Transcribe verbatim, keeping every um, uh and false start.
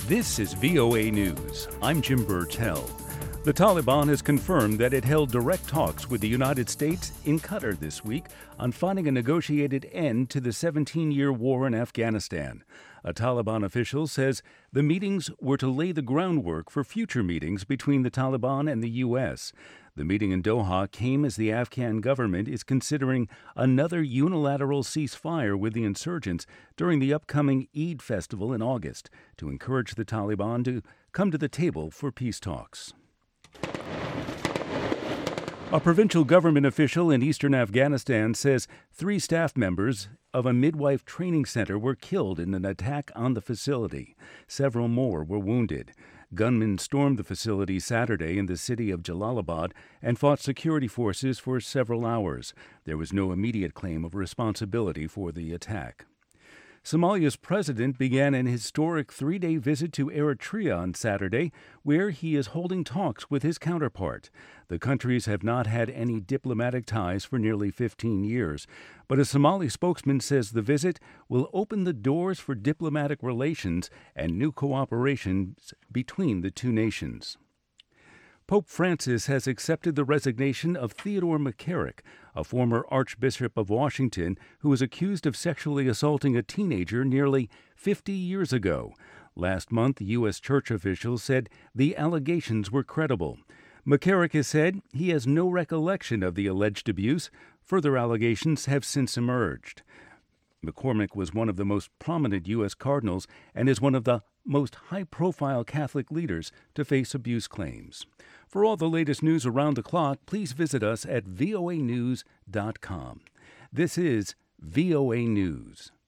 This is V O A News. I'm Jim Burtell. The Taliban has confirmed that it held direct talks with the United States in Qatar this week on finding a negotiated end to the seventeen-year war in Afghanistan. A Taliban official says the meetings were to lay the groundwork for future meetings between the Taliban and the U S. The meeting in Doha came as the Afghan government is considering another unilateral ceasefire with the insurgents during the upcoming Eid festival in August to encourage the Taliban to come to the table for peace talks. A provincial government official in eastern Afghanistan says three staff members of a midwife training center were killed in an attack on the facility. Several more were wounded. Gunmen stormed the facility Saturday in the city of Jalalabad and fought security forces for several hours. There was no immediate claim of responsibility for the attack. Somalia's president began an historic three-day visit to Eritrea on Saturday, where he is holding talks with his counterpart. The countries have not had any diplomatic ties for nearly fifteen years, but a Somali spokesman says the visit will open the doors for diplomatic relations and new cooperation between the two nations. Pope Francis has accepted the resignation of Theodore McCarrick, a former Archbishop of Washington who was accused of sexually assaulting a teenager nearly fifty years ago. Last month, U S church officials said the allegations were credible. McCarrick has said he has no recollection of the alleged abuse. Further allegations have since emerged. McCormick was one of the most prominent U S cardinals and is one of the most high-profile Catholic leaders to face abuse claims. For all the latest news around the clock, please visit us at V O A news dot com. This is V O A News.